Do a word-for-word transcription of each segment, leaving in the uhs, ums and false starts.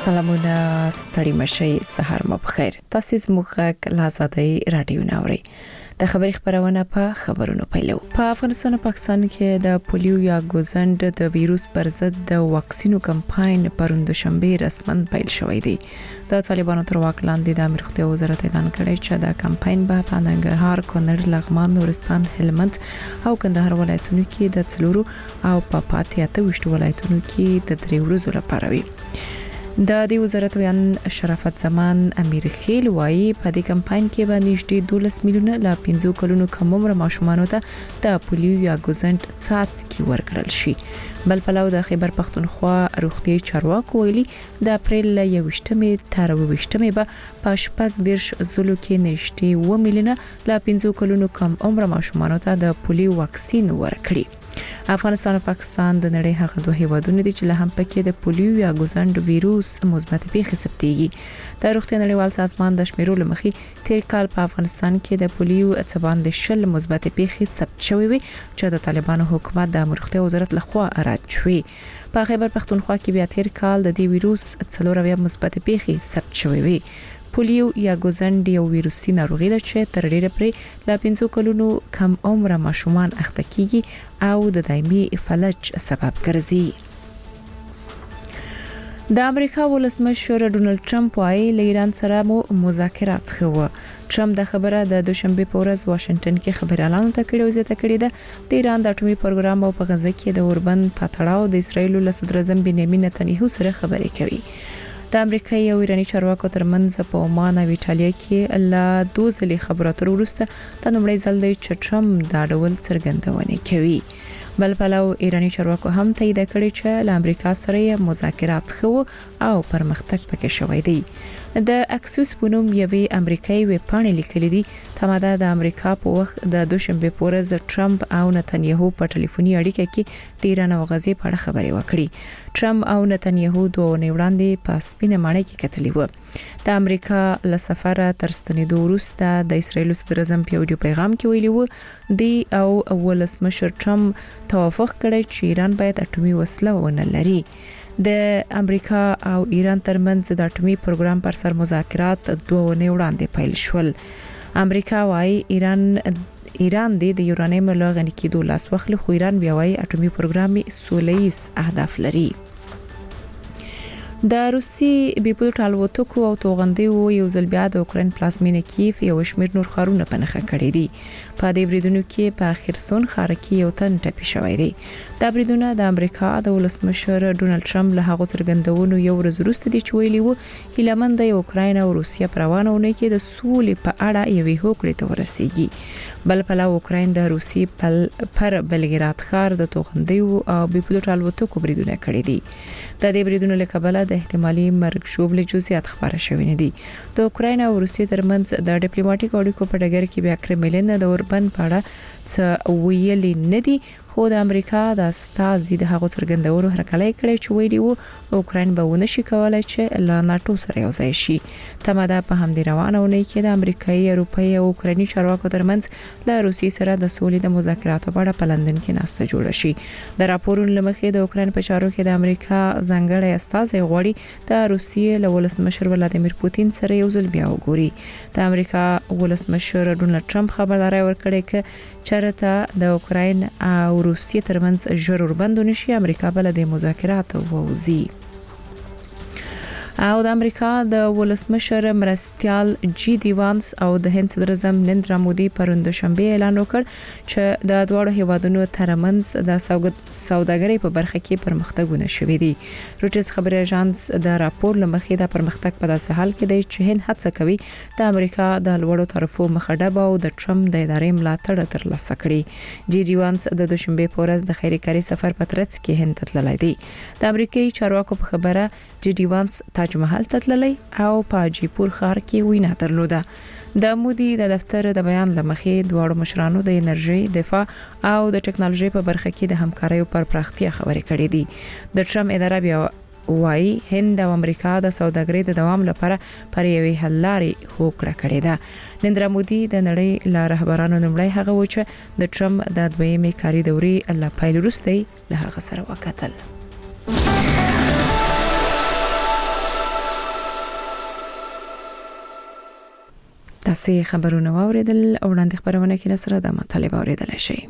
سلامونه ستړي مشي سحر مو بخیر. تاسو زموږ له آزادۍ رادیو ناوړي د خبري خبرونه په خبرونو پیلو. په افغانستان او پاکستان کې د پولیو یا ګوزند د وایروس پر ضد د واکسینو کمپاین پروند شنبه رسمن پیل شوې دی. د طالبانو تر واک لاندې د امیر روغتیا وزارت اعلان کړی چې د کمپاین به په ننګرهار، کونړ، لغمان، نورستان، هلمند او کندهار ولایتونو کې د څلورو او په پاتې اته ولایتونو کې د درې ورځې لپاره وي. د دې وزارت ویان شرافت زمان امیر خیل وایي په دې کمپاین کې باندې نږدې دولس میلیونه لا پنځه کلونو کم عمر ماشومانو ته د پولیو یا ګوزند څاڅکي ورکړل شي. بل پلو د خیبر پختونخوا روغتي چارواکو ویلي د اپریل یوشتمې تر وشتمې به په شپږ دیرش زلو کې نږدې و میلیونه لا پنځه کلونو کم عمر ماشومانو ته د پولیو واکسین ورکړي. افغانستان او پاکستان د نړۍ هغه دوه هیوادونه دي چې له هم پکې د پولیو یا ګوزند وایروس مثبت پیښې ثبتېږي. د روغتیا نړیوال سازمان د شمیرو لمخې تیر کال په افغانستان کې د پولیو څبان د شل مثبت پیښې ثبت شوې وي چې د طالبانو حکومت د روغتیا وزارت لخوا رد شوې. په خیبر پختونخوا کې بیا تیر کال د دې وایروس څلور مثبت پیښې ثبت شوې وي. پولیو یا ګوزند یو وایروسي ناروغي ده چې تر ډیره پرې لا پنځه کلونو کم عمر ماشومان اخته کیږي او د دایمي فلج سبب ګرځي. د امریکا ولسمشر ډونالد ټرمپ وايي له ایران سره مو مذاکرات خو. ټرمپ د خبره د دوشنبه په ورځ واشنگټن کې خبر اعلان وکړ او زیاته کړې ده د ایران د اټومي پروګرام او په غزه کې د اوربند پاتړاو د اسرایل له صدر اعظم بنیامین نتنیاهو سره خبرې کوي. د امریکا او ایراني چارواکو ترمنځ په عمان او ایټالیا کې لا دوه ځلې خبرو اترو وروسته د نومړي ځل د ټرمپ دا ډول څرګندونه کوي. بل پلو ایراني چارواکو هم تایید کړی چې له امریکا سره مذاکرات خو او پرمختګ پکې شوی دی. د اکسوس پونوم یوې امریکایي وپاڼې لیکلي دي تماده د امریکا په وخت د دوشنبه په ورځ ټرمپ او نتنیاهو په ټلیفوني اړیکه کې د ایران او غزې په اړه خبرې وکړي. ټرمپ او نتنیاهو دوه وړاندې په سپینه ماڼۍ کې کتلي و. د امریکا له سفر تر ستنېدو وروسته د اسرایل صدر اعظم په ویډیو پیغام کې ویلي و دی او ولسمشر ټرمپ توافق کړی چې ایران باید اټومي وسله ونه لري. د امریکا او ایران ترمنځ د اټومي پروګرام پر سر مذاکرات دوه ونې وړاندې پیل شول. امریکا وايي ایران ایران د یورانیم له غني کېدو لاس وخت خو ایران بیا وايي اټومي پروګرام سوله‌ییز اهداف لري. د روسي بیپلوټ الوتکو او توغندیو یو ځل بیا د اوکرين پلازمینه کیف یو شمیر نور خارونه پنهخه کړی دي. په دې بریدونو کې په خرسون ښار کې یو تن ټپي شوی دی. دا بریدونه د امریکا د ولسمشر ډونالد ټرمپ له هغو څرګندونو یو ورځ وروسته دي چې ویلي وو هیلمند د اوکراین او روسیا پر روانونه کې د سولې په اړه یوې هوکړې ته ورسیږي. بل په لور اوکراین د روسي پر بلګراد ښار د توغندیو او بیپلوټ الوتکو بریدونه کړی دي. د دې بریدونو له کبله د احتمالي مرګ شوبله جزئیات خبره شوې نه دي. د اوکراین او روسیې ترمنځ د ډیپلوماټیک اړیکو په ډګر کې بیا کرملین د اوربند په اړه څه ویلي نه دي خو د امریکا د استازي د هغو څرګندونو هرکلی کړی چې ویلي وو اوکراین به ونه شي کولای چې له ناتو سره یو ځای شي. تماده په همدې روانونه کې د امریکایي، اروپایي او اوکرایني چارواکو ترمنځ د روسیې سره د سولې د مذاکراتو په اړه په لندن کې ناسته جوړه شي. د راپورونو لمخې د اوکراین په چارو کې د امریکا ځانګړی استازی غواړي د روسیې له ولسمشر ولادیمیر پوتین سره یو ځل بیا وګوري. د امریکا ولسمشر ډونالد ټرمپ خبرداري ورکړې چې چرته د اوکراین او روسیې ترمنځ ژر اوربند نشي امریکا بل د مذاکراتو ووزي. او د امریکا د ولسمشر مرستيال جی ډي وانس او د هند صدر اعظم نریندرا مودي پروند شنبه اعلان وکړ چې د دوه هیوادونو ترمنځ د سوداګرۍ په برخه کې پرمختګونه شوي دي. روټرز خبري اژانس د راپور لمخې د پرمختګ په داسې حال کې دی چې هند هڅه کوي د امریکا د لوړو طرفو مخډب او د ټرمپ د ادارې ملاتړ ترلاسه کړي. جی ډي وانس د دوشنبه په ورځ د خیري کاری سفر په ترڅ کې هند ته تللی دی. د امریکایي چارواکو په خبره جی ډي وانس تاج محل ته تللی او په جیپور ښار کې وینا درلوده. د مودي د دفتر د بیان لمخې دواړو مشرانو د انرژي، دفاع او د ټکنالوژي په برخه کې د همکارۍ پر پراختیا خبرې کړې دي. د ټرمپ اداره بیا وايي هند او امریکا د سوداګرۍ د دوام لپاره پر یوې حل لارې هوکړه کړې ده. نریندرا مودي د نړۍ له رهبرانو نومړی هغه و چې د ټرمپ د دویمې کاري دورې له پیل وروسته له هغه سره وکتل. تاسو خبرونه واوریدل او وړاندې خبرونه کې سره د مطالبه اوریدل شي.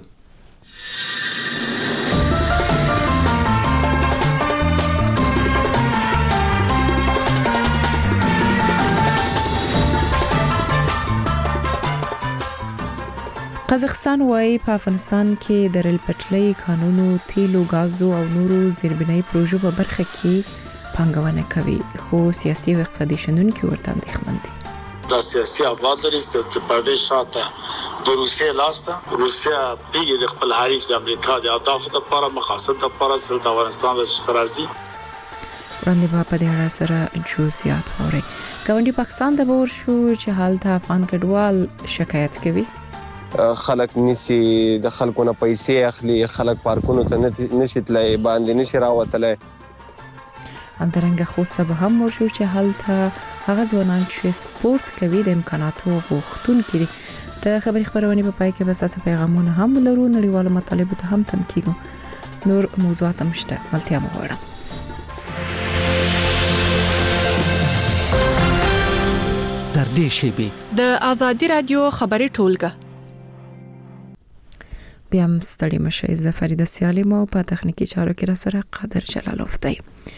قزاقستان وايي په افغانستان کې د ریل پټلۍ قانونو تیلو غازو او نورو زیربنای پروژو په برخه کې پانګونه کوي خو سیاسي او اقتصادي شنونکي ورته اندېښمن دي. دا سیاسي ابعاد لري چې په دې شاته د روسیې لاسته روسیا پیګ د خپل حریف د امریکا د اهدافو لپاره مقاصد لپاره د افغانستان د سرازي وړاندې په دې اړه سره جزئیات اوري. ګاونډي پاکستان د باور شو چې حالت افغان کډوال شکایت کوي. خلک نسی د خلکو نه پیسې اخلي، خلک پارکونو ته نشي تلای، باندې نشي راوتلای. همدارنګه خوسته به هم ورشو چې حالت هغه ځوانان چې سپورت کوي د امکاناتو غوښتونکي دي. د خبري خبرونه په پای کې بس اساس پیغامونه هم لرو، نړیوالو مطالبو ته هم تم کیږو. نور موضوعات هم شته، ملتیا مو غواړم. تر دې شی د آزادي رادیو خبري ټولګه بیا هم ستړي مشي. زه فریده سیالم او په تخنیکی چارو کې را سره قادر جلالوف دی.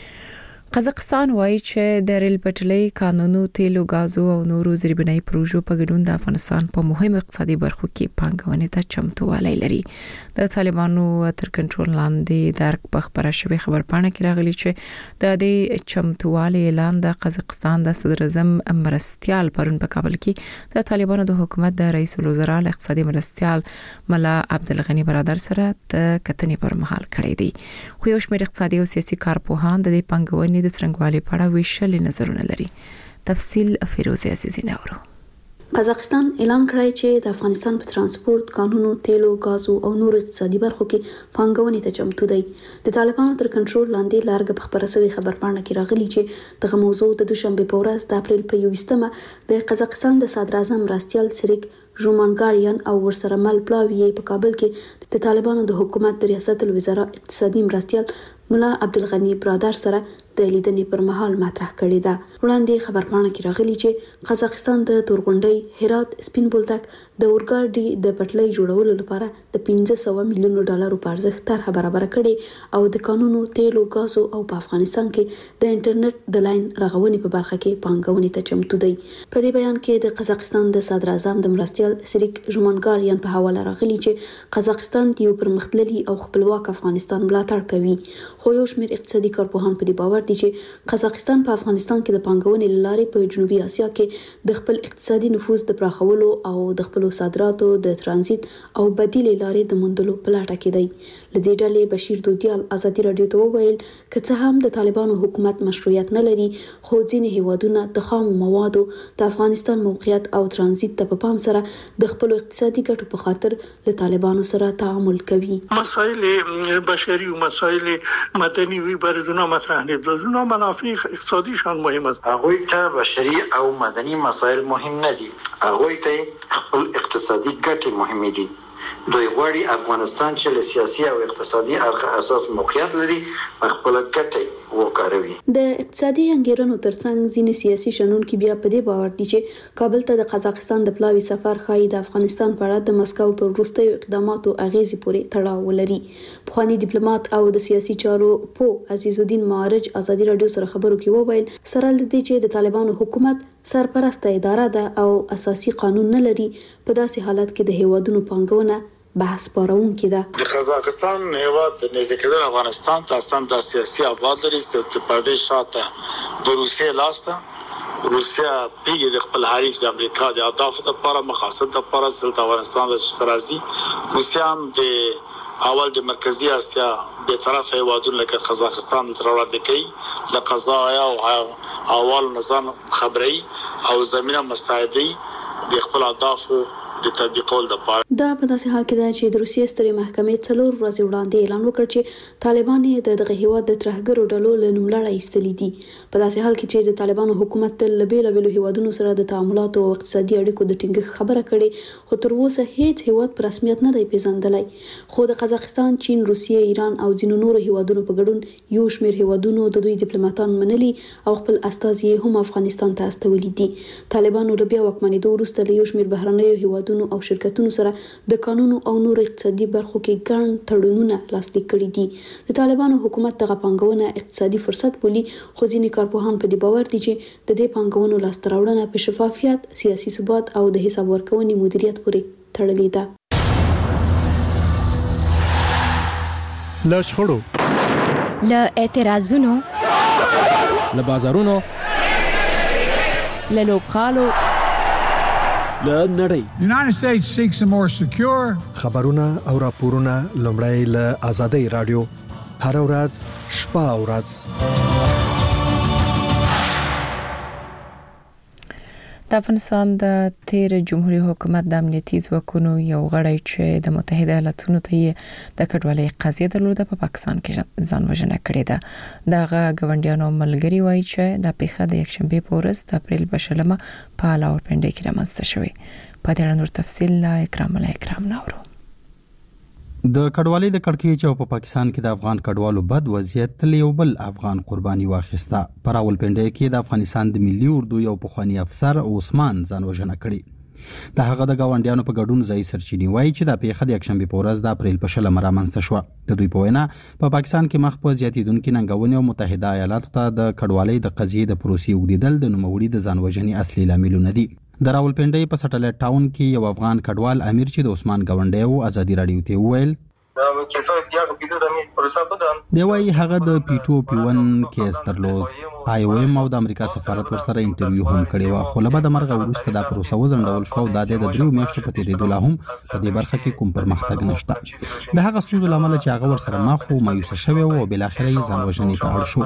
قزاقستان وايي چې د ریل پټلۍ قانونو تیلو غازو او نورو زیربنای پروژو په ګډون د افغانستان په مهم اقتصادي برخو کې پانګونې ته چمتووالی لري. د طالبانو تر کنټرول لاندې د خبره شوی خبر پاڼه کې راغلی چې د دې چمتووالی اعلان د قزاقستان د صدر اعظم مرستيال پرون په کابل کې د طالبانو د حکومت د رئیس الوزرا اقتصادي مرستيال ملا عبدالغنی برادر سره د کتنې پر مهال کړی دی. خو یو شمېر اقتصادي او سیاسي کارپوهان د دې پانګونې د څرنګوالي په اړه ویشل نظرونه لري. تفصیل فیروزه عزیزی نورو. قزاقستان اعلان کړی چې د افغانستان په ترانسپورت، قانونو، تیلو، غازو او نور اقتصادي برخو کې پانګونې ته چمتو دی. د طالبانو تر کنټرول لاندې لارګ په خبره شوی خبر پاڼه کې راغلی چې دغه موضوع د دوشنبه په ورځ د اپریل په یوویشتمه د قزاقستان د صدر اعظم مرستيال سریک ژومانګاریان او ورسره مل پلاوی په کابل کې د طالبانو د حکومت د ریاست الوزرا اقتصادي مرستيال ملا عبدالغنی برادر سره د لیدنې پر مهال مطرح کړی ده. وړاندې خبر پاڼه کې راغلی چې قزاقستان د تورغونډۍ، هرات، سپین بولدک د اورګاډي د پټلۍ جوړولو لپاره د پنځه سوه میلیونو ډالرو په ارزښت طرحه برابر کړي او د قانونو، تیلو، غازو او په افغانستان کې د انټرنیټ د لاین رغونې په برخه کې پانګونې ته چمتو دی. په دې بیان کې د قزاقستان د صدر اعظم د مرستيال سریک ژومانګاریان په حواله راغلی چې قزاقستان د یو پرمختللي او خپلواک افغانستان ملاتړ کوي. خو یو شمېر اقتصادي کارپوهان په دې باور دي چې قزاقستان په افغانستان کې د پانګونې لارې په جنوبي اسیا کې د خپل اقتصادي نفوذ د پراخولو او د خپل صادراتو د ترانزیت او بدیلې لارې د موندلو په لټه کې دی. لدې ډلې بشیر دودیال آزادي رادیو ته وویل که څه هم د طالبانو حکومت مشروعیت نه لري، خو ځینې هیوادونه د خام موادو د افغانستان موقعیت او ترانزیت ته په پام سره د خپل اقتصادي ګټو په خاطر له طالبانو سره تعامل کوي. مسائل بشري او مسائل مدني وی بردونه مطرح نه دي. منافع اقتصادي شان مهم است. هغه ته بشري او مدني مسائل مهم نه دي. هغه ته خپل اقتصادي ګټې مهمه دي. دوی غواړي افغانستان چې له سیاسي او اقتصادي اړخ اساس موقعیت لري خپل ګټې وکاروي. د اقتصادي انګیرنو ترڅنګ ځینې سیاسي شنونکي بیا په دې باور دي چې کابل ته د قزاقستان د پلاوي سفر ښایي د افغانستان په اړه د مسکو پر وروستیو اقداماتو اغیزې پورې تړاو ولري. پخوانی ډیپلوماټ او د سیاسي چارو په عزیز الدین معارج آزادي رادیو سره خبرو کې وویل سره لدې چې د طالبانو حکومت سرپرسته اداره ده او اساسي قانون نه لري، په داسې حالت کې د هیوادونو پانګونه بحث پارون کې ده. د قزاقستان هیواد د نزدېکېدل افغانستان ته اساساً د سیاسي ابعاد لري چې په دې شاته د روسیې لاسته روسیا پیګ د خپل حریف د امریکا د اهدافو لپاره مقاصد لپاره د افغانستان د سرازي روسیا هم د اول د مرکزی اسیا به طرف هیوادونو لکه قزاقستان تر وړاندې کوي د قضایا او اول نظام خبري او زمينه مساعدي د خپل اهداف د تطبیقول لپاره. دا په داسې حال کې ده چې د روسیې سترې محکمې څلور ورځې وړاندې اعلان وکړ چې طالبان یې د دغه هیواد د ترهګرو ډلو له نوملړه ایستلي دي. په داسې حال کې چې د طالبانو حکومت تل له بېلابېلو هیوادونو سره د تعاملاتو او اقتصادي اړیکو د ټینګښت خبره کړې، خو تر اوسه هیڅ هیواد په رسمیت نه دی پیژندلی. خو د قزاقستان، چین، روسیې، ایران او ځینو نورو هیوادونو په ګډون یو شمېر هیوادونو د دوی ډیپلوماټان منلي او خپل استازي هم افغانستان ته استولي دي. طالبانو له بیا واکمنېدو وروسته له یو شمېر بهرنیو هیوادونو او شرکتونو سره د قانون او نور اقتصادي برخو کې ګڼ تړونونه لاسلیک کړي دي. د طالبانو حکومت دغه پانګونه اقتصادي فرصت بولي، خو ځینې کارپوهان په دې باور دي چې د دې پانګونو لاسته راوړنه په شفافیت، سیاسي ثبات او د حساب ورکونې مدیریت پورې تړلې ده. له شخړو، له اعتراضونو، له بازارونو، له لوبغالو، له نړۍ. United States seeks a more secure. خبرونه او راپورونه لومړی له آزادۍ رادیو هر ورځ شپه او ورځ. د افغانستان د تیر جمهوریت حکومت د امنیتي ځواکونو یو غړی چې د متحده ایالاتونو ته د کډوالۍ قضیه درلوده په پاکستان کې ځان وژنه کړې ده. دغه غونډیانو ملګری وایي چې د پیښه د یکشنبه په ورځ د اپریل په شلمه په لاورپنډي کې رامنځته شوې. په دې اړه نور تفصیل لا اکرام الله اکرام نورو. د کډوالۍ د کړکېچ او په پاکستان کې د افغان کډوالو بد وضعیت تل یو بل افغان قرباني واخیسته. پر راولپنډي کې د افغانستان د ملي اردو یو پخوانی افسر عثمان ځان وژنه کړې. د هغه د گاونډیانو په ګډون ځای سرچینی وایي چې د پیښه د یکشنبه په ورځ د اپریل په شلمه رامنځته شوه. د دوی په وینا په پاکستان کې مخ په زیاتیدونکو ننګونې او متحده ایالاتو ته د کډوالۍ د قضیې د پروسې وګړدل د نوموړي د ځان وژنې اصلي لاملونه دي. د راولپنډي په سټلایټ ټاون کې یو افغان کډوال امیر چې د عثمان گاونډي او ازادي رادیو ته ویل دی وايي هغه د پیټو پیون کیس درلود. آی او ایم او د امریکا سفارت ورسره انټرویو هم کړی و، خو له بده مرغه وروسته دا پروسه وځنډول شو او د دې د دریو میاشتو په تیریدو لا هم په دې برخه کې کوم پرمختګ نشته. د هغه ستونزو لامل چې هغه ورسره مخ او مایوس شوی او بل اخر یې ځان وژنې ته اړ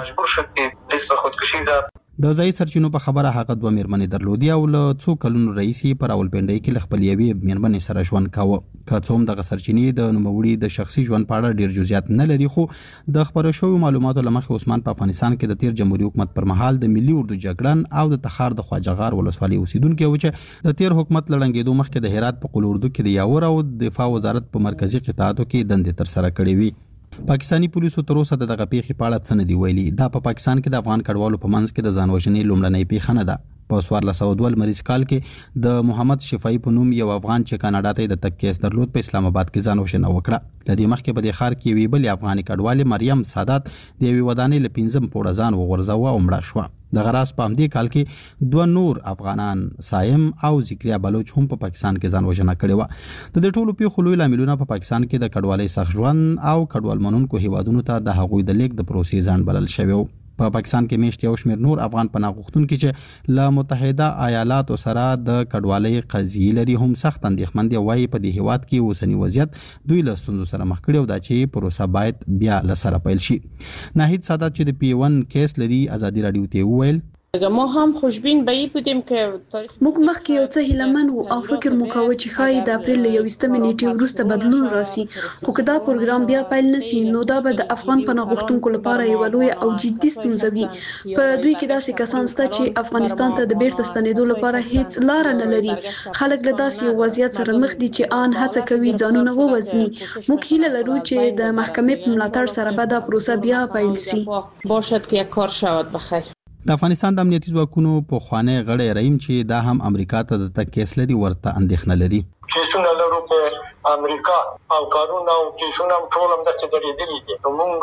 شو. د ځای سرچینو په خبره هغه دوه میرمنې درلودي او له څو کلونو رئیسي پر راولپنډي کې خپل یوې میرمنې سره ژوند کاوه. که څوم دغه سرچینې د نوموړي د شخصي ژوند په اړه ډیر جزئیات نه لري، خو د خبرو شویو معلوماتو لمخې عثمان په افغانستان کې د تیر جمهوریت حکومت پر مهال د ملي اردو جګړن او د تخار د خواجهغار ولسوالۍ اوسیدونکو و چې د تیر حکومت لړنګېدو مخکې د هرات په قول اردو کې د یاور او دفاع وزارت په مرکزی قطاعاتو کې دندې تر سره کړې وي. پاکستانی پولیسو تر اوسه دغه پیښې په اړه څه نه دی ویلي. دا په پاکستان کې د افغان کډوالو په منځ کې د ځان وژنې لومړنۍ پیښه نه ده. په څوارلس سوه دوه لمریز کال کې د محمد شفیع په نوم یو افغان چې کاناډا ته د تګ کیس درلود په اسلام آباد کې ځان وژنه وکړه. له دې مخکې په دې ښار کې یوې بلې افغاني کډوالې مریم سادات د یوې ودانۍ له پنځم پوړه ځان وغورځاوه او مړه شوه. د غراس په همدې کال کې دوه نور افغانان سایم او ذکریا بلوچ هم په پاکستان کې ځان وژنه کړې وه. د دې ټولو پیښو لوی لاملونه په پاکستان کې د کډوالۍ سخت ژوند او کډوال منونکو هیوادونو ته د هغوی د لیک د پروسې ځان بلل شوی و. په پاکستان کې میشت یو شمېر نور افغان پناه غوښتونکي چې له متحده ایالاتو سره د کډوالۍ قضیې لري هم سخت اندېښمن دي. وایي په دې هیواد کې اوسنی وضعیت دوی له ستونزو سره مخ کړي او دا چې پروسه باید بیا له سره پیل شي. ناهید سادات چې د پی ون کیس لري ازادي رادیو ته وویل ما هم خوشبین به این بودیم که تاریخ موږ مخکې یو څه هیلمن وو او فکر مو کاوه چې ښایي د اپریل له یوویشتمې نیټې وروسته بدلون راسي، خو که دا پروګرام بیا پیل نشي نو دا به د افغان پناه غوښتونکو لپاره یوه لویه او جدي ستونزه وي. په دوی کې داسې کسان شته چې افغانستان ته د بیرته ستنېدو لپاره هیڅ لار نه لري. خلک له داسې یو وضعیت سره مخ دي چې آن هڅه کوي ځانونه ووځني. موږ هیله لرو چې د محکمې په ملاتړ سره به دا پروسه بیا پیل شي. باشد که یک کار شود بخیر. د افغانستان د امنیتي ځواکونو په خوانی غړی رحیم چې دا هم امریکا ته د تګ کیس لري ورته اندېښنه لري. کیسونه لرو په امریکا او کارونه او کیسونه ټول هم داسې درېدلي دي.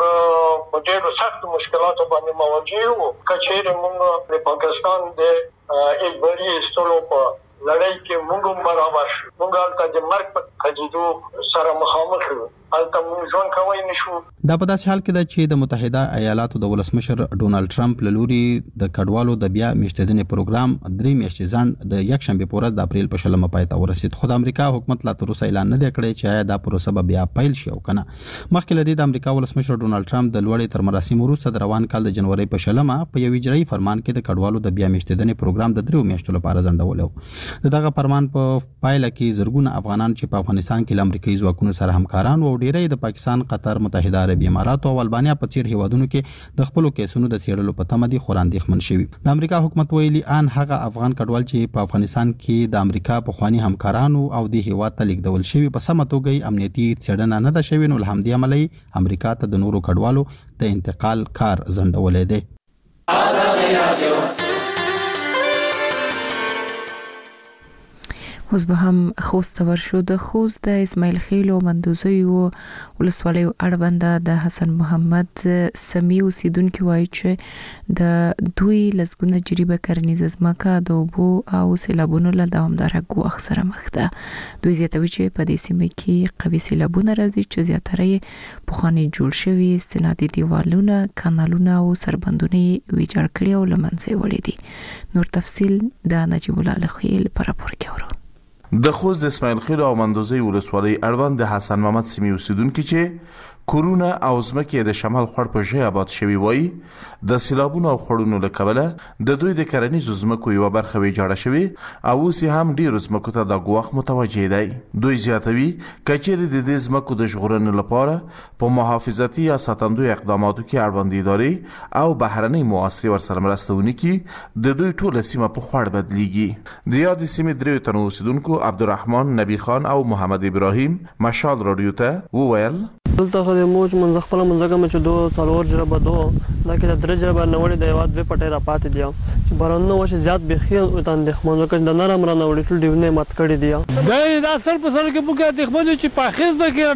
موږ په ډېرو سختو مشکلاتو باندې مواجه یو. که چېرې موږ د پاکستان د اجباري ایستلو په لړۍ کې موږ هم برابر شو، موږ هلته د مرګ په کجېدو سره مخامخ یو. هلته موږ ژوند کوی نشو. دا په داسې حال کې ده چې د متحده ایالاتو د ولسمشر ډونالد ټرمپ له لوري د کډوالو د بیا میشتېدنې پروګرام درې میاشتې ځنډ د یکشنبې په ورځ د اپریل په شلمه پای ته ورسید. خو د امریکا حکومت لا تر اوسه اعلان نه دی کړی چې آیا دا پروسه به بیا پیل شي او کنه. مخکې له دې د امریکا ولسمشر ډونالد ټرمپ د لوړې تر مراسمو وروسته د روان کال د جنوري په شلمه په یو اجرایي فرمان کې د کډوالو د بیا میشتېدنې پروګرام د دریو میاشتو لپاره ځنډولی و. د دغه فرمان په پایله کې زرګونه افغانان چې په افغانستان کې له امریکایي ځواکونو سره همکاران او ډیری د پاکستان، قطر، متحده عربي امارات او البانیا په څیر هیوادونو کې د خپلو کیسونو د څېړلو په تمه دي خو اندېښمن شوي. د امریکا حکومت ویلي ان هغه افغان کډوال چې په افغانستان کې د امریکا پخواني همکارانو او د هیواد ته لیږدول شوي په سمه توګه امنیتي څېړنه نه ده شوې، نو له همدې امله امریکا ته د نورو کډوالو د انتقال کار ځنډولی دی. اوس به هم خوست ورشو. د خوست د اسماعیل خیل او مندوزیو ولسوالیو اړوند د حسن محمد سمی اوسیدونکو وایي چې د دوی لسګونه جریبه کرنیزه ځمکه د اوبو او سیلابونو له دوامداره ګواښ سره مخ ده. دوی زیاتوي چې په دې سیمه کې قوي سیلابونه راځي چې زیاتره یې پخواني جوړ شوي استنادي دیوالونه، کانالونه او سربندونه ویجاړ کړي او له منځه وړي دي. نور تفصیل د نجیب الله خیل پر راپور کې اورو. د خوست د اسماعیل خیل او مندوزی ولسوالۍ اړوند د حسن محمد سیمې اوسیدونکي چې کورونه او ځمکې د شمال خړ په ژۍ آباد شوي وایي د سیلابونو او خړونو له کبله د دوی د کرنیزو ځمکو یوه برخه ویجاړه شوې او اوس یې هم ډېرو ځمکو ته دا ګواښ متوجه دی. دوی زیاتوي که چیرې د دې ځمکو د ژغورنې لپاره په محافظتي یا ساتندوی اقداماتو کې اړوند ادارې او بهرنۍ مواسسې ورسره مرسته ونه کړي، د دوی ټوله سیمه په خړ بدلیږي. د یادې سیمې دریو تنو اوسیدونکو عبدالرحمن نبی خان او محمد ابراهیم مشال رادیو ته وویل دلته خو د موج منځ خپل منځګه مچ دو څلور جربه دو دا کې د درې جربه نوړې د یواد به پټه را پاتې دي چې بارانو وشه زیات بخي او تان د خمن وکړ د نرم را نوړې ټول دیونه مات کړی دی. دا دا سر په سر کې بوګه د خمن چې په خیز به کې را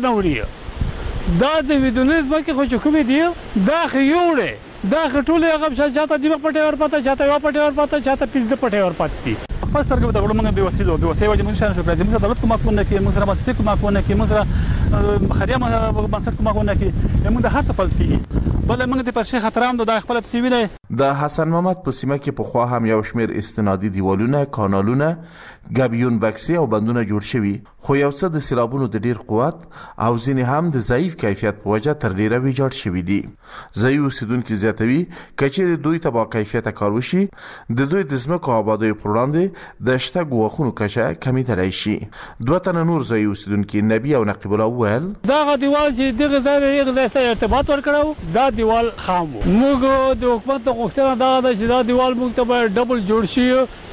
نوړي دا د ویدونیز به کې خو چکمې دی دا خيوړې دا خټولې هغه شاته دی پټه ور پاتې چاته یو پټه ور پاتې چاته پیځ پټه ور پاتې خپل سرګو د غړو موږ به وسیلو به وسیله وجه موږ شان شو پرځ موږ دولت کومه کوونه کې موږ سره مؤسسه کومه کوونه کې موږ سره خدای موږ بنسټ کومه کوونه کې موږ د هڅه پلس کیږي بل موږ د پرشه خطرام د خپل سیویل د حسن محمد په سیمه کې په خوا هم یو شمیر استنادي دیوالونه، کانالونه، ګابیون بکسي او بندونه جوړ شوي، خو یو څه د سیلابونو د ډیر قوت او ځینې هم د ضعیف کیفیت په وجه تر ډیره ویجاړ شوي دي. ځایي اوسیدونکي زیاتوي که چیرې دوی ته با کیفیته کار وشي د دوی د ځمکو آبادیو پر وړاندې د شته ګواښونو کچه کمیدلی شي. دوه تنه نور ځایي اوسیدونکي نبی او نقیب الله وویل دغه دیوال چې دغه ځای یې ځای سره ارتباط ورکړو دا دیوال خام و. موږ د حکومت غوښتنه دا ده چې دا دیوال موږ ته باید ډبل جوړ شي،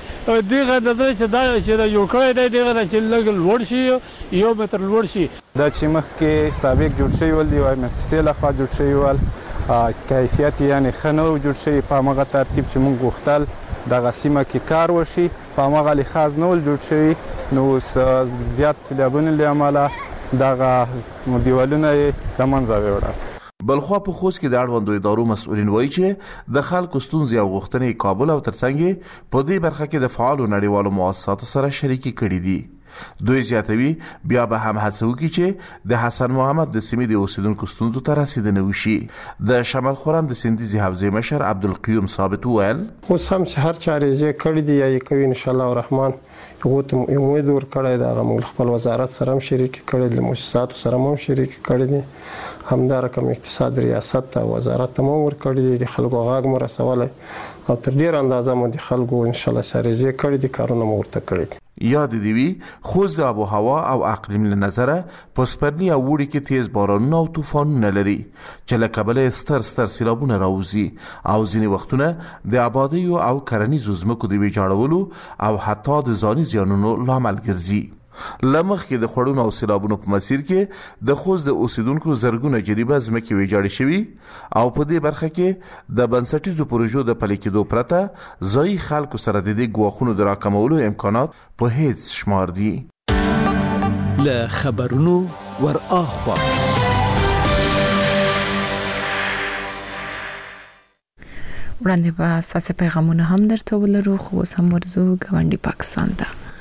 دغه د چې دا چې دا جوړ کړی دی دغه چې لږ لوړ شي یو متر لوړ شي. دا چې مخکې سابق جوړ شوي ول دی وایي مؤسسې لخوا جوړ شوي ول کیفیت یعنې ښه نه و جوړ شوي په همغه ترتیب چې موږ غوښتل دغه سیمه کې کار وشي په همغه لحاظ نه ول جوړ شوي نو اوس زیات سیلابونو له امله دغه دیوالونه یې له منځه ویوړل. بلخوا په خوست کې د اړوندو ادارو مسؤلین وایي چې د خلکو ستونزې او غوښتنې کابل او ترڅنګ په دې برخه کې د فعالو نړیوالو مؤسساتو سره شریکي کړي دي. دوی زیاتوي بیا به هم هڅه وکړي چې د حسن محمد د سیمې د اوسیدونکو ستونزو ته رسیدنه وشي. د شمال خرم د سندیزي حوزې مشر عبدالقیوم ثابت وویل اوس هم چې هر چارې کړي دي یا یې کوي ان شاء الله الرحمن یو ته امید ور کړی دا موږ خپل وزارت سره هم شریک کړي د مؤسساتو سره هم شریک کړي دي همدا رقم اقتصاد ریاست ته وزارت ته ور کړي دي خلکو غاګ مو رسوله او تر ډیر اندازه مو د خلکو ان شاء الله سره کړي دي کارونه مو ورته کړي. یاد دی وی خوست د آب و هوا او اقلیم له نظره په سپرلي او وړي کې تیز بارانونه او طوفانونه لري چې له کبله ستر ستر سیلابونه راوځي او ځینې وختونه د آبادیو او کرنیزو ځمکو د ویجاړولو او حتی د ځاني زیانونو لامل ګرځي. لمخ کې د خړونو او سیلابونو په مسیر کې د خوست د اوسیدونکو زرګونه جریبه ځمکې ویجاړې شوي او په دې برخه کې د بنسټیزو پروژو د پلي کېدو پرته ځایي خلکو سره د دې ګواښونو د راکمولو امکانات په هیڅ شمار دي. له خبرونو ور اخوا وړاندې به ستاسې پیغامونه هم درته ولرو خو اوس هم ورځو ګاونډي پاکستان ته.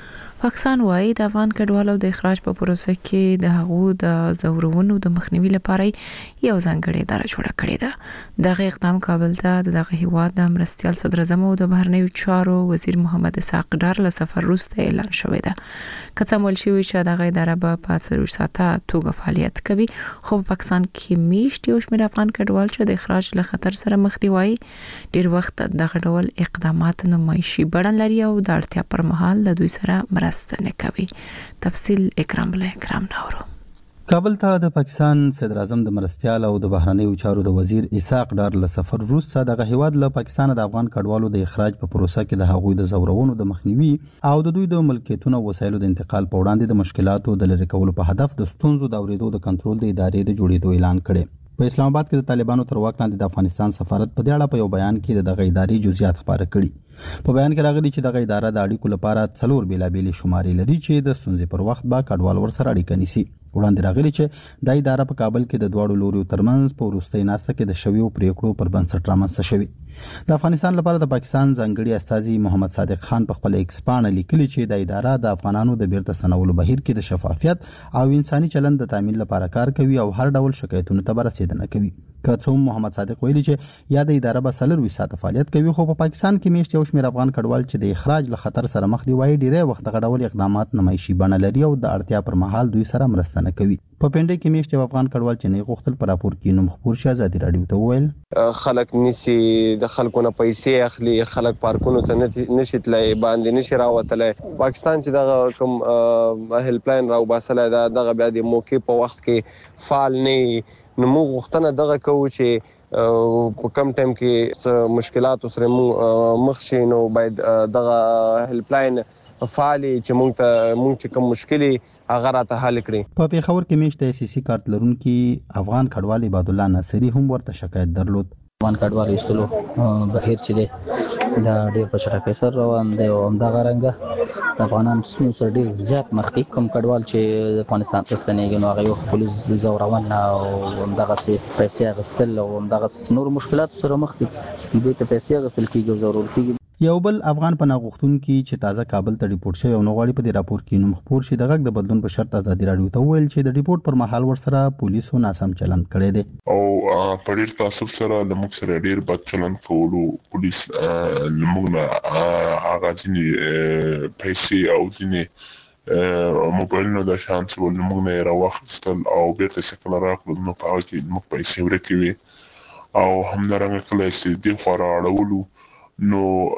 پاکستان وايي د افغان کډوالو د اخراج په پروسه کې د هغو د زورونو د مخنیوي لپاره یو ځانګړی اداره جوړه کړې ده. دغه اقدام کابل ته دغه هیواد د مرستيال صدر اعظم او د بهرنیو چارو وزیر محمد اسحاق ډار له سفر وروسته اعلان شوی ده. کڅمول شوی چې دغه اداره په پاتریو ساته توګه فعالیت کوي، خو په پاکستان کې میشت یو شمېر افغان کډوال چې د اخراج له خطر سره مخ دي وایي ډیر وخت دغه ډول اقدامات نمایشي بڼه لري او د اړتیا پر مهال د دوی سره مرسته نه کوي. تفصیل اکرام بل اکرام ناورو. کابل ته د پاکستان صدر اعظم د مرستيال او د بهرنیو چارو د وزیر اسحاق ډار له سفر وروسته دغه هیواد له پاکستان د افغان کډوالو د اخراج په پروسه کې د هغوی د زورونو د مخنیوي او د دوی د ملکیتونو او وسایلو د انتقال په وړاندې د مشکلاتو د لری کولو په هدف د ستونزو د اوریدو د کنټرول د ادارې د جوړېدو اعلان کړي. په اسلام آباد کې د طالبانو تر واک لاندې د افغانستان سفارت په دې اړه په یو بیان کې دغه ادارې جزئیات خبره کړي. په بیان کې راغلي چې دغه اداره د اړیکو لپاره څلور بیلابېلې شمارې لري چې د ستونزې پر وخت به کډوال ورسره اړیکه نیسي. وړاندې راغلي چې د اداره په کابل کې د دواړو لوريو ترمنځ په وروستۍ ناسته کې د شویو پریکړو پر بنسټ رامنځته شوی. د افغانستان لپاره د پاکستان ځانګړي استاذي محمد صادق خان په خپل ایکس باندې لیکلي چې د اداره د افغانانو د بیرته سنولو بهیر کې د شفافیت او انساني چلند د تامین لپاره کار کوي او هر ډول شکایتونو ته رسیدنه کوي. که څوم محمد صادق ویلي چې یا د اداره به سلروي ساعت فعالیت کوي، خو په پاکستان کې میشت یو شمېر افغان کډوال چې د اخراج له خطر سره مخ دي وایي ډیری وخت دغه ډول اقدامات نمایشي بڼه لري او د اړتیا پر مهال دوی سره مرسته نه کوي. په پنډي کې میشت یو افغان کډوال چې نه غوښتل پر راپور کې نوم خبر شي ازادي رادیو ته وویل خلک نسی د خلکو نه پیسې اخلي، خلک پارکونو ته نشي تلای، باندې نشي راوتلای. پاکستان چې دغه کوم هیلپ لاین راو باسل دا دغه بیا د موقع په وخت کې فعال نه نو موږ غوښتنه دغه کوو چې په کم ټایم کې مشکلات سره مخ شي نو باید دغه هیلپ لاین فعالي چې موږ ته موږ چې کوم مشکلې هغه راته حل کړي. په پیښور کې میشت ای سی سی کارت لرونکي افغان کډوال عباد الله ناصری هم ورته شکایت درلود. افغان کډوال ایستلو بهیر چې دی دا ډېر په چټکۍ سره روان دی او همدغه رنګه د افغانانو ستونزو سره ډېر زیات مخ دي. کوم کډوال چې د افغانستان ته ستنېږي نو هغه یو پولیس زورونه او همدغسې پیسې اخیستل او همدغسې نور مشکلاتو سره مخ دي. دوی ته پیسې اخیستل کېږي او ضرور کېږي. یو بل افغان پناه غوښتونکي چې تازه کابل ته ریپورت شوی او نغواړي په دې راپور کې نوم خبر شي د غږ د بدلون په شرط ازادي رادیو ته ویل چې د ریپورت پر مهال ورسره پولیسو ناسم چلند کړی دی او په ډیر تاسف سره لمک سره ډیر بد چلند کولو پولیس لمک نه هغه ځینې پیسې او ځینې موبایل نو د شانس ول لمک نه راوخستل او بیرته شکل راغلو نو په هغه کې لمک پیسې ورکوي او همدارنګه کله چې دی خورا اړولو نو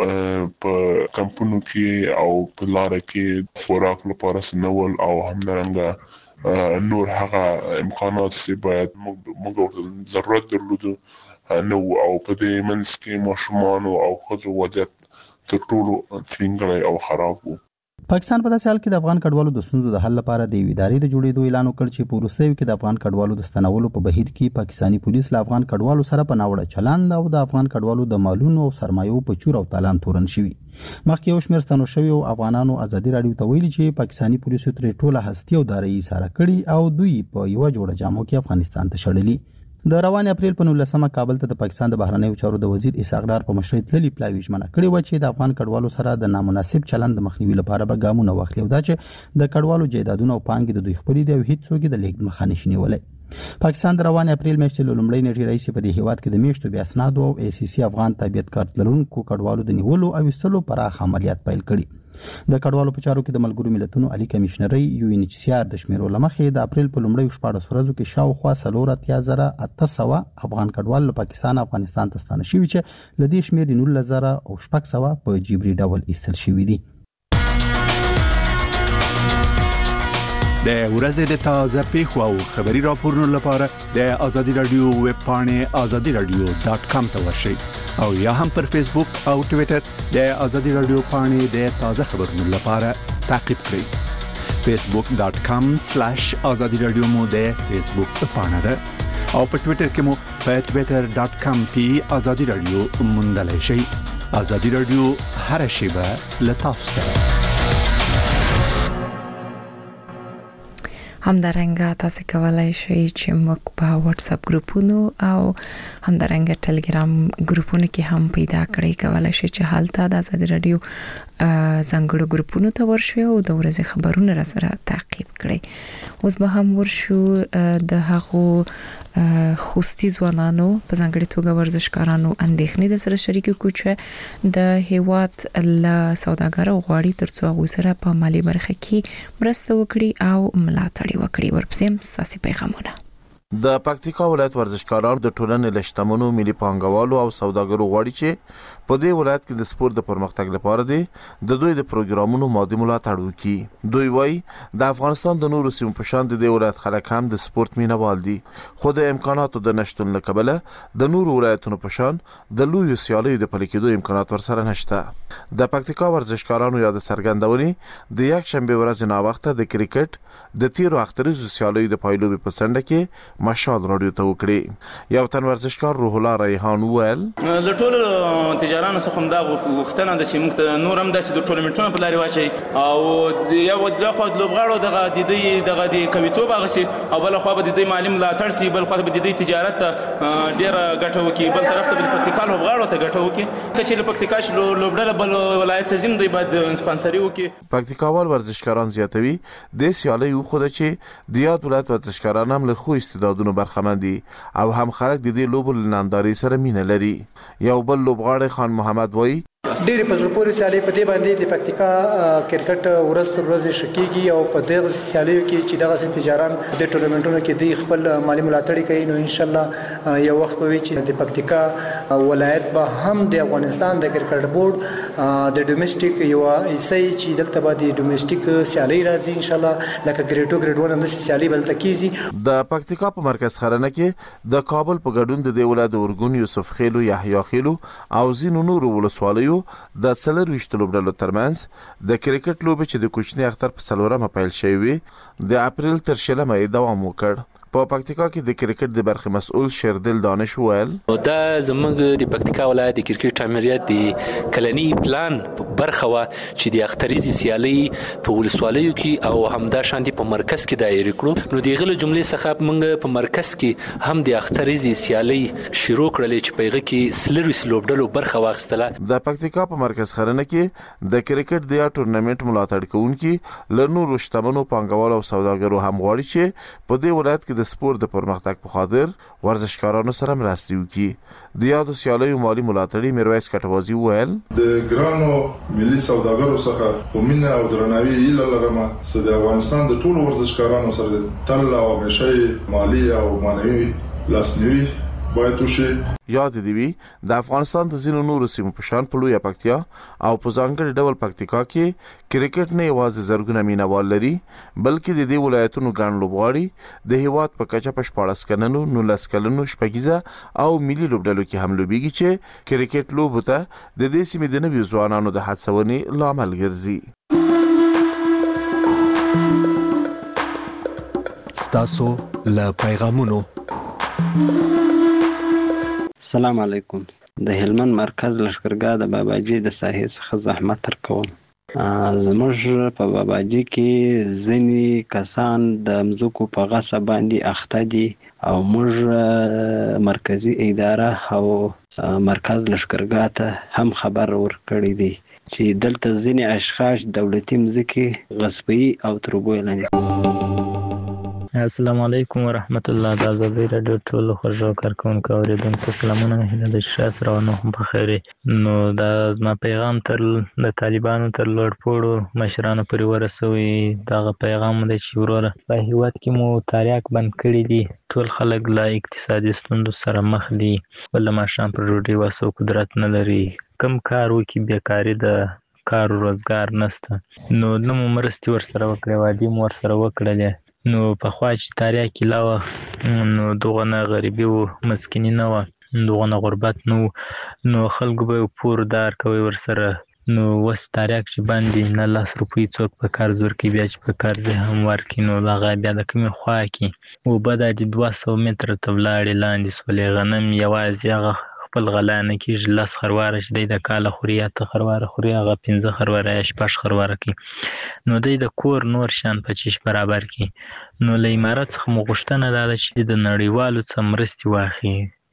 په کمپونو کې او په لار کې خوراک لپاره سنول او همدارنګه نور هغه امکانات چې باید موږ ضرورت درلودو نو او په دې منځ کې ماشومان او خځو وضعیت تر ټولو څنګه او خراب وو. پاکستان په داسې حال کې د افغان کډوالو د ستونزو د حل لپاره د ادارې د جوړېدو اعلان وکړ چې په وروستیو کې د افغان کډوالو د ستنولو په بهیر کې پاکستاني پولیس له افغان کډوالو سره په ناوړه چلند او د افغان کډوالو د مالونو او سرمایو په چور او تالان تورن شوي. مخکې یو شمېر ستنو شوي او افغانانو ازادي رادیو ته ویلي چې پاکستاني پولیسو ترې ټوله هستي او دارایي ایساره کړي او دوی په یوه جوړه جامو کې افغانستان ته شړلي. د روان اپریل په نولسمه کابل ته د پاکستان د بهرنیو چارو د وزیر اسحاق ډار په مشرۍ تللي پلاوي ژمنه کړې وه چې د افغان کډوالو سره د نامناسب چلند د مخنیوي لپاره به ګامونه واخلي او دا چې د کډوالو جایدادونه او پانګې د دوی خپلې دي او هیڅوک د لیږد مخه نشي نیولی. پاکستان د روان اپریل میاشتې له لومړۍ نیټې راهیسې په دې هیواد کې د میاشتو بې اسنادو او ای سی سی افغان تابعیت کارت لرونکو کډوالو د نیولو او ایستلو پراخ عملیات پیل کړي. د کډوالو په چارو کې د ملګرو ملتونو عالی کمشنري یو ان ایچ سی آر د شمیرو لمخې د اپریل په لومړۍ شپاړس ورځو کې شاوخوا څلور اتیا زره اته سوه افغان کډوال له پاکستان افغانستان ته ستانه شوي چې له دې شمېر نولس زره او شپږ سوه په جبري ډول ایستل شوي دي. د ورځې د تازه پیښو او خبري راپورونو لپاره د آزادي رادیو ویب پاڼې آزادي رادیو ډاټ کام ته ورشئ او یا هم پر فیسبوک او ټوئیټر د آزادي رادیو پاڼې د تازه خبرونو لپاره تعقیب کړئ. فیسبوک ډاټ کام سلیش آزادي رادیو مو د فیسبوک پاڼه ده او په ټوئیټر کې مو په ټوئیټر ډاټ کام پی آزادي رادیو موندلای شئ. آزادي رادیو هر شیبه له تاسو سره. همدارنګه تاسو کولای شئ چې موږ په واتس اپ ګروپونو او همدارنګه ټلګرام ګروپونو کې هم پیدا کړئ. کولای شئ چې حالت د آزادي رادیو ځانګړو ګروپونو ته ورشو او د ورځې خبرونه را سره تعقیب کړئ. اوس به هم ورشو د هغو خوستي ځوانانو په ځانګړي توګه ورزشکارانو اندېښنې د سره شریک کو چې د هیواد له سوداګرو غواړي ترڅو هغه سره په مالی برخه کې مرسته وکړي او ملاتړ وکړي. ورپسې ساسي پیغامونه. د پکتیکا ولایت ورزشکاران د ټولنې لشتمنو ملي پانګوالو او سوداګرو غواړي چې په دې ولایت کې د سپورت د پرمختګ لپاره دي د دوی د پروګرامونو مادي ملاتړ وکړي. دوی وایي د افغانستان د نورو سیمو په شان د دې ولایت خلک هم د سپورت مینوال دي، خو د امکاناتو د نشټون له کبله د نورو ولایتونو په شان د لویو سیالیو د پلي کېدو امکانات ورسره نشته. د پکتیکا ورزشکارانو یاد څرګندونې د یک شنبه ورځ نا وخته د کرکټ د تیرو اختریزو سیالیو د پایلوبي په سنډه کې مشال رادیو ته وکړي. یو تن ورزشکار روح الله ریحان وویل د ټولو تجارانو څخه هم دا وختونه د چې موږ نور هم داسې د ټورنمنټونو په لارې واچي او د یو د خو د لوبغاړو دغه د دې دغه د کویتوب غسي او بل خو به د دې مالی ملاتړ سي، بل خو به د دې تجارت ډیر ګټه وکي، بل طرف ته د پکتیکا لوبغاړو ته ګټه وکي چې له پکتیکا شلو لوبډله بل ولایت تنظیم دوی باید سپانسري وکي. پکتیکاوال ورزشکاران زیاتوي د سیالي خو د چې د یاد ولایت ورزشکاران هم له خو استعدادونو برخمن دي او هم خلک د دې لوبو ننداري سره مینه لري. یو بل لوبغاړی خان محمد وایي ډېرې په زړه پورې سیالۍ په دې باندې د پکتیکا کرکټ ورځ تر ورځې ښه کېږي او په دغه سیالیو کې چې دغسې تجاران د ټورنمنټونو کې دوی خپل مالي ملاتړ کوي، نو انشاءالله یو وخت به وي چې د پکتیکا ولایت به هم د افغانستان د کرکټ بورډ د ډومېسټیک یو حصه چې دلته به د ډومېسټیک سیالۍ راځي انشاءالله لکه ګریډ ټو ګریډ ون همداسې سیالۍ به هلته کېږي. د پکتیکا په مرکز خرنه کې د کابل په ګډون د دې ولایت د ارګون یوسف خیلو یحیی خیلو او ځینو نورو ولسوالیو د څلور ویشت لوبډلو ترمنځ د کرکټ لوبې چې د کوچني اختر په څلورمه پیل شوې وي د اپریل تر شلمه دوام وکړ. په پکتیکا کې د کرکټ د برخې مسؤل شیردل دانش ویل دا زموږ د پکتیکا ولایت د کرکټ امریت د کلنی پلان برخه وا چې د اختریزي سیالي په ولسوالیو کې او همدا شاندي په مرکز کې دایره کړو. نو د غل جملې څخه موږ په مرکز کې هم د اختریزي سیالي شروع کړلې چې پیغه کې سلروس لوبډلو برخه واخستله. د پکتیکا په مرکز خرنه کې د کرکټ د ټورنمنت ملاتړ کوونکي لنور شتمنو پانګوالو او سوداګرو هم غواړي چې په دې ولایت کې د سپورت د پرمختګ په خاطر ورزشکارانو سره مرسته وکړي. د یادو سیالیو مالی ملاتړي میرویس کټوازی ویل د ګرانو ملي سوداګرو څخه په مینه او درناوي ایله لرم چې د افغانستان د ټولو ورزشکارانو سره تل او همیشه مالی او معنوي لاسنیوي باید وشي. یاد دی وی د افغانستان د ځینو نورو سیمو په شان په لوی پکتیا او په ځانګړي ډول پکتیکا کې کرکټ نه یوازې زرګونه مینوال لري بلکې د دې ولایتونو ګڼ لوبغاړي د هیواد په کچه په شپاړس کلنو نولس کلنو شپږیزه او ملي لوبډلو کې هم لوبېږي چې کرکټ لوبو ته د دې سیمې د نویو ځوانانو د هڅونې لامل ګرځي. ستاسو له پیغامونو. السلام علیکم. د هلمند مرکز لشکرګاه د باباجي د ساحې څخه زحمت تر کوم. زموږ په باباجي کې ځینې کسان د مځکو په غصب باندې اخته دي او موږ مرکزی اداره او مرکز لشکرګاه ته هم خبر ورکړی دی چې دلته ځینې اشخاص دولتي مځکې غصبي او تربوي لاندې. السلام علیکم ورحمت الله. د آزادۍ راډیو ټولو خوږو کارکونکو اوریدونکو سلامونه مې د شاس روانو هم په خیر. نو دا زما پیغام تر د طالبانو تر لوړ پوړو مشرانو پورې ورسوي. دغه پیغام دی چې وروره په هیواد کې مو تاریاک بند کړي دي، ټول خلک لا اقتصادي ستونزو سره مخ دي، بل ماښام پر ډوډۍ واسو قدرت نه لري، کم کار وکړي بیکاري ده، کار روزګار نشته. نو نه مو مرستې ورسره وکړې، وعدې مو ورسره وکړلې. نو پخوا چې تاریاک لا وه نو دغه نه غریبي و، مسکیني نه وه، دغه نه غربت نه و، نو خلکو به پور دار کوي ورسره. نو اوس تاریاک چې باندې نه لس روپۍ څوک په قرض ورکوي، بیا چې په قرض هم ورکړي نو هغه بیا د کومې خوا کې اوبه دا چې دوه سوه متره ته ولاړې لاندې سولې، غنم یوازې هغه خپل غلا نه کېږي، لس خرواره چې دی د کاله خوري یا ته خرواره خوري هغه پنځه خرواره یا شپږ خرواره کوي. نو دی د کور نور شیان په چیش برابر کړي. نو له امارت څخه مو غوښتنه دا ده چې د نړیوالو څخه مرستې واخلي،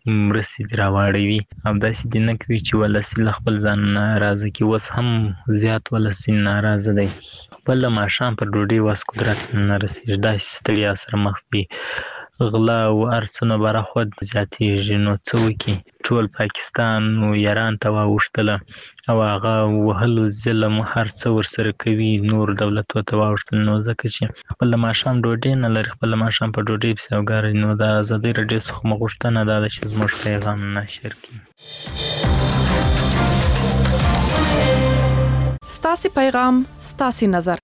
مرستې راوړوي او داسې دي نه کوي چې ولسي له خپل ځان ناراضه کړي. اوس هم زیات ولسي ناراضه دی، خپل د ماښام پر ډوډۍ وس قدرت نه رسېږي، داسې ستړیا سره مخ دي، غلا او هر څه نه برخود زیاتېږي. نو څه وکړي؟ ټول پاکستان ایران ته واوښتله او هغه وهلو ظلم هر څه ورسره کوي، نور دولتو ته واوښتل. نو ځکه چې خپل د ماښام ډوډۍ نه لري، خپل د ماښام په ډوډۍ پسې وګارئ. نو د ازادۍ راډیو څخه مو غوښتنه دا ده چې زموږ پیغام نشر کړي. ستاسې پیغام ستاسې نظر.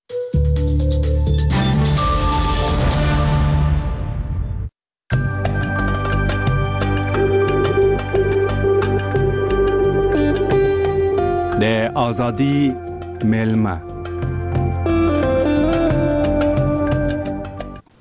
د ازادي میلمه